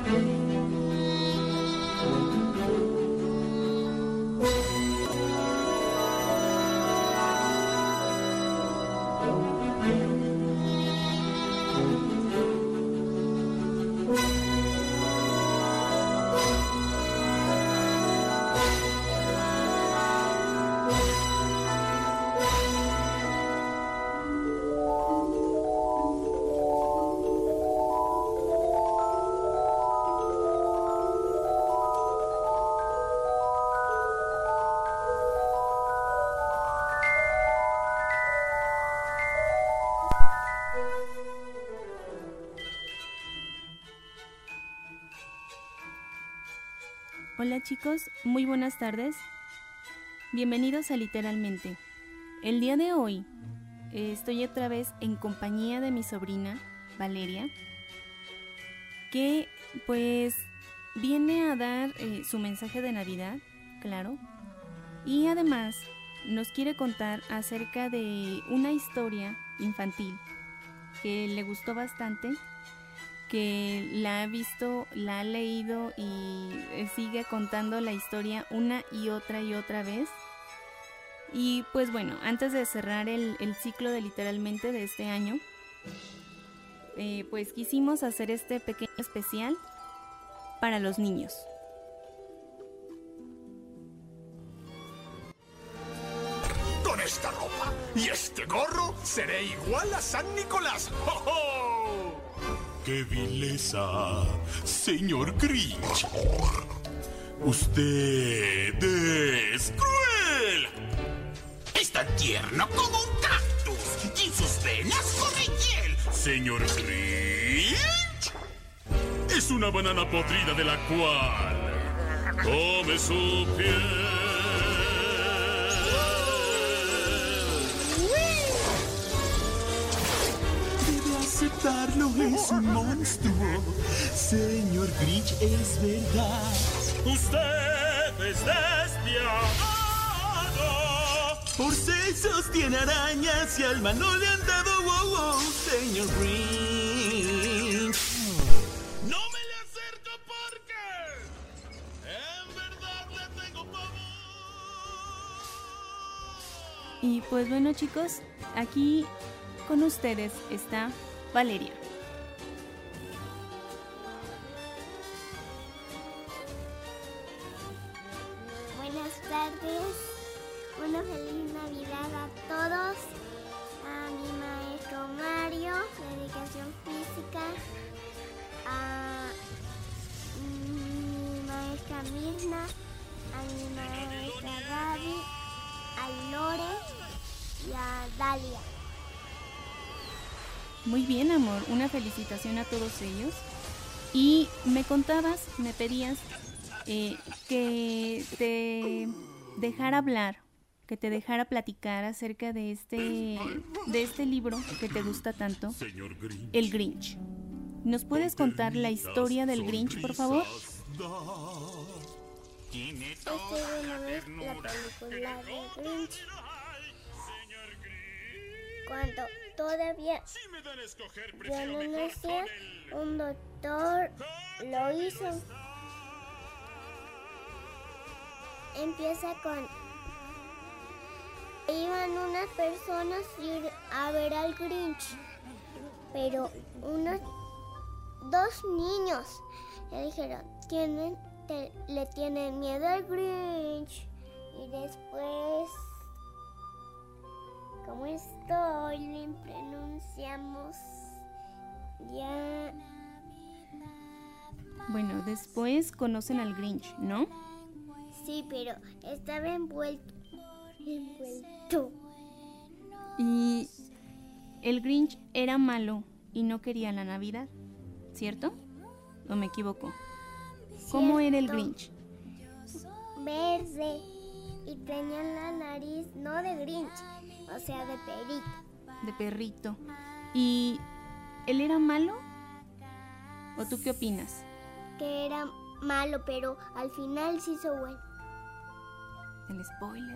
Hola chicos, muy buenas tardes. Bienvenidos a Literalmente. El día de hoy estoy otra vez en compañía de mi sobrina, Valeria, que pues viene a dar su mensaje de Navidad, claro, y además nos quiere contar acerca de una historia infantil que le gustó bastante, que la ha visto, la ha leído y sigue contando la historia una y otra vez. Y pues bueno, antes de cerrar el ciclo de Literalmente de este año, pues quisimos hacer este pequeño especial para los niños. Con esta ropa y este gorro seré igual a San Nicolás. ¡Oh, oh! ¡Qué vileza, señor Grinch! ¡Usted es cruel! Es tan tierno como un cactus y en sus venas corre hiel. ¡Señor Grinch! Es una banana podrida de la cual come su piel. Aceptarlo, es un monstruo. Señor Grinch, es verdad. Usted es despiadado. Por sesos tiene arañas y al mal no le han dado. Señor Grinch. No me le acerco porque en verdad le tengo pavor. Y pues bueno chicos, aquí con ustedes está Valeria. Buenas tardes, una feliz Navidad a todos, a mi maestro Mario de Educación Física, a mi maestra Mirna, a mi maestra Gaby, a Lore y a Dalia. Muy bien, amor, una felicitación a todos ellos. Y me contabas, me pedías que te dejara hablar, que te dejara platicar acerca de este libro que te gusta tanto, El Grinch. ¿Nos puedes contar la historia del Grinch, por favor? Estoy viendo la película de Grinch. Cuando todavía yo no nacía, un doctor lo hizo. Empieza con... Iban unas personas a ver al Grinch, pero dos niños le dijeron, le tienen miedo al Grinch. Y después... Como estoy, le pronunciamos ya. Bueno, después conocen al Grinch, ¿no? Sí, pero estaba envuelto. Y el Grinch era malo y no quería la Navidad, ¿cierto? ¿O me equivoco? ¿Cómo era el Grinch? Verde y tenía la nariz no de Grinch, o sea, de perrito. De perrito. ¿Y él era malo? ¿O tú qué opinas? Que era malo, pero al final se hizo bueno. El spoiler.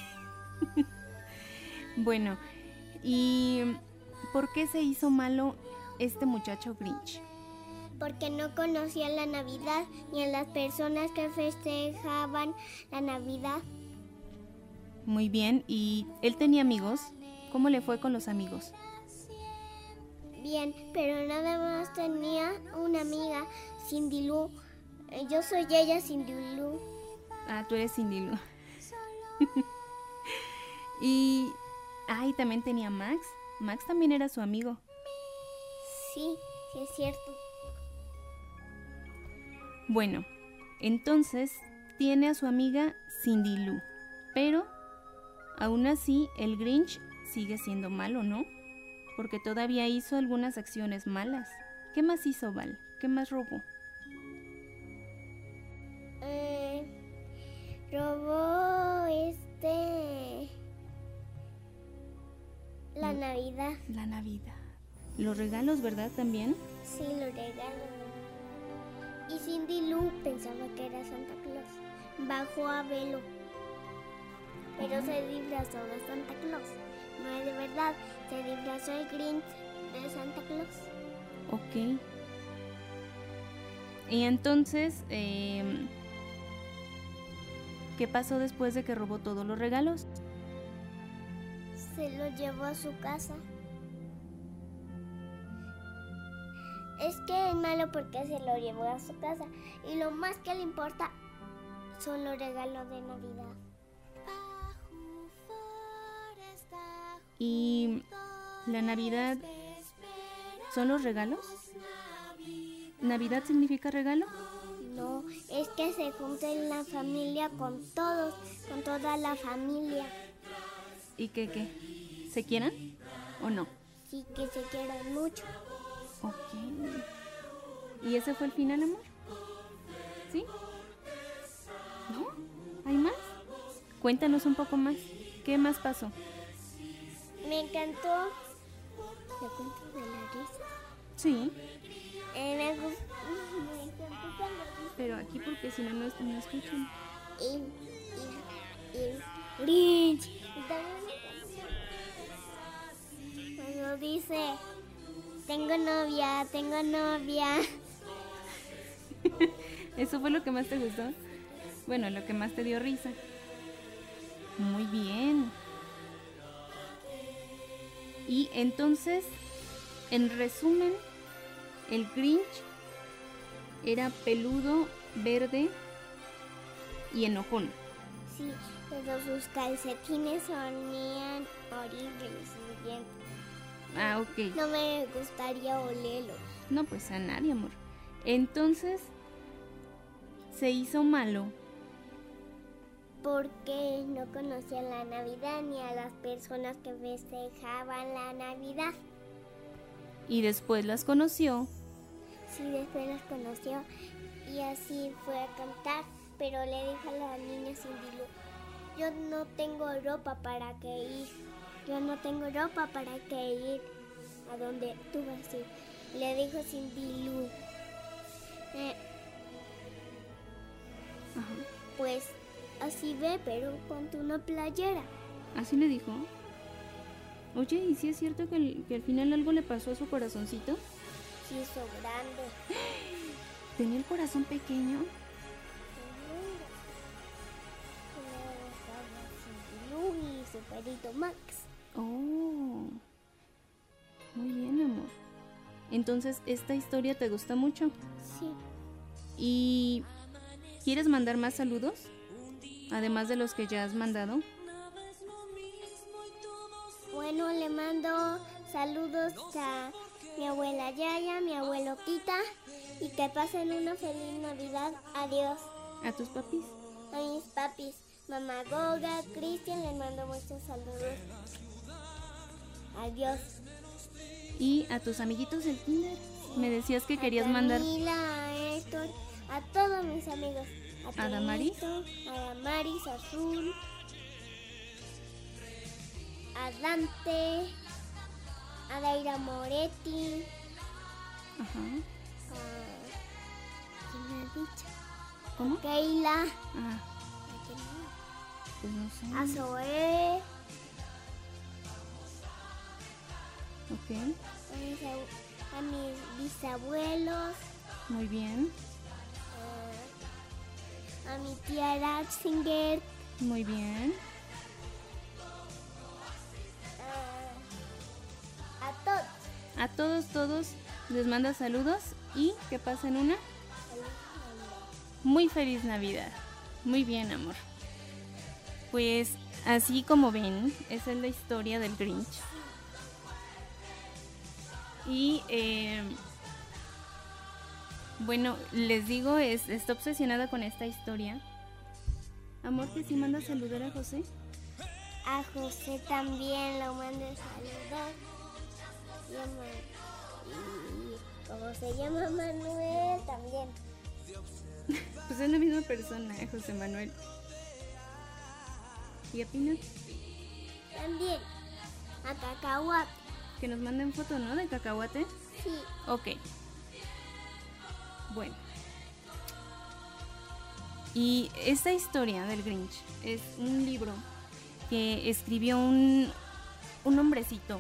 Bueno, ¿y por qué se hizo malo este muchacho Grinch? porque no conocía la Navidad ni a las personas que festejaban la Navidad. Muy bien, ¿y él tenía amigos? ¿Cómo le fue con los amigos? Bien, pero nada más tenía una amiga, Cindy Lou. Yo soy ella, Cindy Lou. Ah, tú eres Cindy Lou. Y también tenía Max. Max también era su amigo. Sí, sí es cierto. Bueno, entonces tiene a su amiga Cindy Lou, pero aún así el Grinch sigue siendo malo, ¿no? Porque todavía hizo algunas acciones malas. ¿Qué más hizo Val? ¿Qué más robó? Robó la Navidad. La Navidad. Los regalos, ¿verdad? También. Sí, los regalos. Y Cindy Lou pensaba que era Santa Claus. Bajó a verlo, pero se disfrazó de Santa Claus. No es de verdad, se disfrazó el Grinch de Santa Claus. Ok. Y entonces, ¿qué pasó después de que robó todos los regalos? Se lo llevó a su casa. Es que es malo porque se lo llevó a su casa y lo más que le importa son los regalos de Navidad. ¿Y la Navidad son los regalos? ¿Navidad significa regalo? No, es que se junten la familia con todos, con toda la familia. ¿Y qué? ¿Se quieran o no? Sí, que se quieran mucho. Ok. ¿Y ese fue el final, amor? ¿Sí? ¿No? ¿Hay más? Cuéntanos un poco más. ¿Qué más pasó? Me encantó. ¿Te cuento de la risa? Sí. Me encantó cuando Pero aquí porque si no, no escuchan. el Grinch. Y también me encantó cuando dice, tengo novia. ¿Eso fue lo que más te gustó? Bueno, lo que más te dio risa. Muy bien. Y entonces, en resumen, el Grinch era peludo, verde y enojón. Sí, pero sus calcetines sonían horribles y bien. Ah, ok. No me gustaría olerlo. No, pues a nadie, amor. Entonces, se hizo malo. Porque no conocía la Navidad ni a las personas que festejaban la Navidad. Y después las conoció. Sí, después las conoció y así fue a cantar, pero le dijo a la niña Cindy Lou, yo no tengo ropa para que ir. Yo no tengo ropa para que ir a donde tú vas a ir. Le dijo Cindy Lou. Pues así ve, pero ponte una playera. Así le dijo. Oye, ¿y si es cierto que al final algo le pasó a su corazoncito? Sí, hizo grande. ¿Tenía el corazón pequeño? Cindy Lou y su perrito Max. Oh, muy bien, amor. Entonces, ¿esta historia te gusta mucho? Sí. ¿Y quieres mandar más saludos? Además de los que ya has mandado. Bueno, le mando saludos a mi abuela Yaya, mi abuelo Tita y que pasen una feliz Navidad. Adiós. ¿A tus papis? A mis papis, mamá Goga, Cristian, les mando muchos saludos. Adiós. ¿Y a tus amiguitos del kinder? Me decías que querías mandar... A Camila, a Héctor, a todos mis amigos. ¿A Damaris? A Damaris, a Azul, a Dante, a Daira Moretti, Ajá. ¿quién me ha dicho? ¿Cómo? Keila, Ah, pues no sé. a Zoe, Ok. a mis bisabuelos, Muy bien, a mi tía Ratzinger, muy bien. a todos. A todos les manda saludos y que pasen una muy feliz Navidad. Muy bien, amor. Pues así como ven, esa es la historia del Grinch. Y bueno, les digo, está obsesionada con esta historia. Amor, que si manda saludar a José. A José también lo mando saludar. Y como se llama Manuel también. Pues es la misma persona, José Manuel. ¿Y a Pina? También a Cacahuate. Que nos manden foto, ¿no? De cacahuate. Sí. Ok. Bueno. Y esta historia del Grinch es un libro que escribió un hombrecito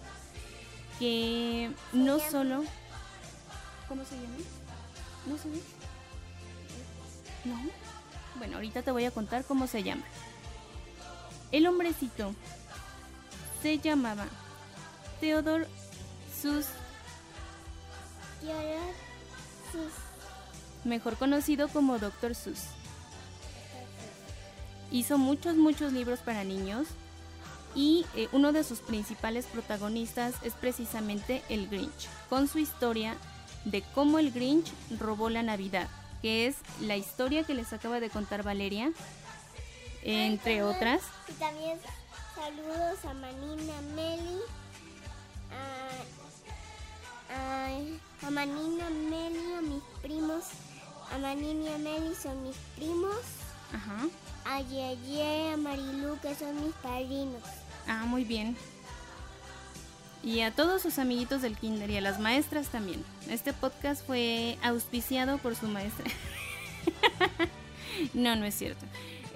que no solo... ¿Cómo se llama? ¿No sabes? ¿No? Bueno, ahorita te voy a contar cómo se llama. El hombrecito se llamaba Theodore Seuss, Y ahora sus mejor conocido como Dr. Seuss. Hizo muchos libros para niños y uno de sus principales protagonistas es precisamente el Grinch, con su historia de cómo el Grinch robó la Navidad, que es la historia que les acaba de contar Valeria, entre otras. Y también saludos a Manina Meli, a Manina Meli, a mis primos. A Manina y a Meli son mis primos. Ajá. A Yeye, a Marilu, que son mis padrinos. Ah, muy bien. Y a todos sus amiguitos del kinder y a las maestras también. Este podcast fue auspiciado por su maestra. No es cierto.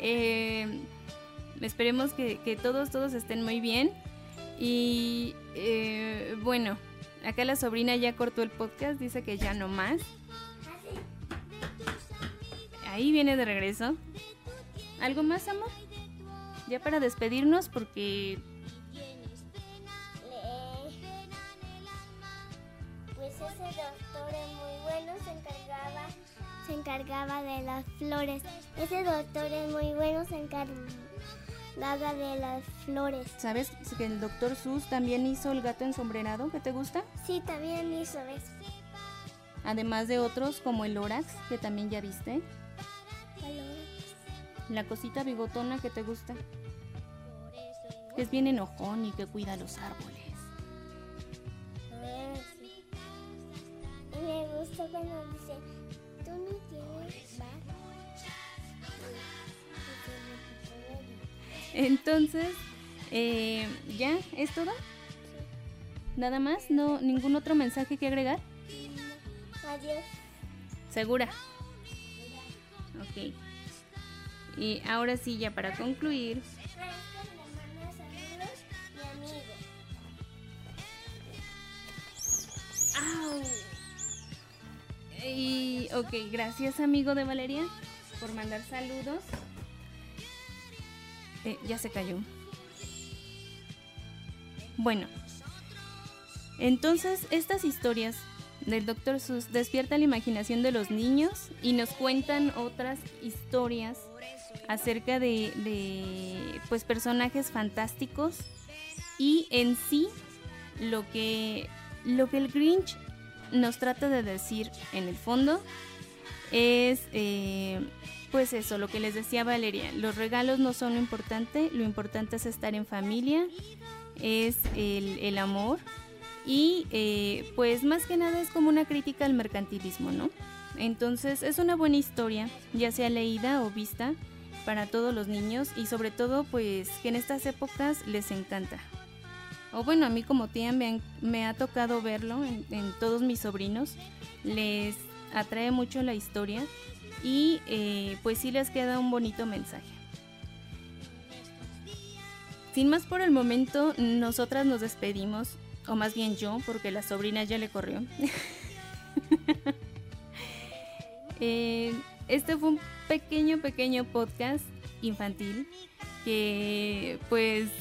Esperemos que todos estén muy bien. Y bueno, acá la sobrina ya cortó el podcast, dice que ya no más. Ahí viene de regreso. ¿Algo más, amor? Ya para despedirnos porque... Pues ese doctor es muy bueno, se encargaba de las flores. Ese doctor es muy bueno, se encargaba de las flores. ¿Sabes que el Dr. Seuss también hizo El gato ensombrerado? ¿Que te gusta? Sí, también hizo eso. Además de otros como el Lorax, que también ya viste. La cosita bigotona que te gusta. Que es bien enojón y que cuida los árboles. Sí. Y me gusta cuando dice, tú no tienes bar. Entonces, ¿ya es todo? ¿Nada más? ¿No, ningún otro mensaje que agregar? Adiós. ¿Segura? Ok. Y ahora sí, ya para concluir. ¡Au! Y ok, gracias amigo de Valeria por mandar saludos. Ya se cayó. Bueno, entonces estas historias del Dr. Seuss despiertan la imaginación de los niños y nos cuentan otras historias acerca de pues personajes fantásticos y en sí lo que el Grinch nos trata de decir en el fondo es pues eso, lo que les decía Valeria, los regalos no son lo importante es estar en familia, es el amor y pues más que nada es como una crítica al mercantilismo, ¿no? Entonces es una buena historia, ya sea leída o vista para todos los niños y sobre todo pues que en estas épocas les encanta. O bueno, a mí como tía me ha tocado verlo en todos mis sobrinos, les atrae mucho la historia y pues sí les queda un bonito mensaje. Sin más por el momento, nosotras nos despedimos, o más bien yo, porque la sobrina ya le corrió. Este fue un pequeño podcast infantil que pues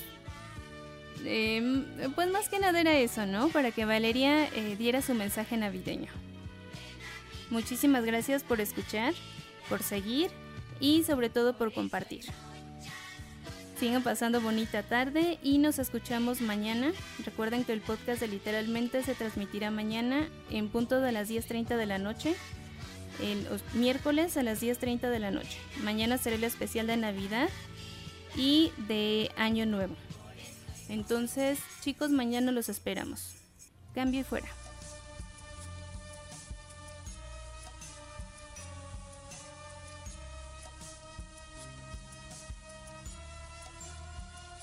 más que nada era eso, ¿no? Para que Valeria diera su mensaje navideño. Muchísimas gracias por escuchar, por seguir y sobre todo por compartir. Sigan pasando bonita tarde y nos escuchamos mañana. Recuerden que el podcast de Literalmente se transmitirá mañana en punto de las 10:30 de la noche. El miércoles a las 10:30 de la noche. Mañana será el especial de Navidad y de Año Nuevo. Entonces, chicos, mañana los esperamos. Cambio y fuera.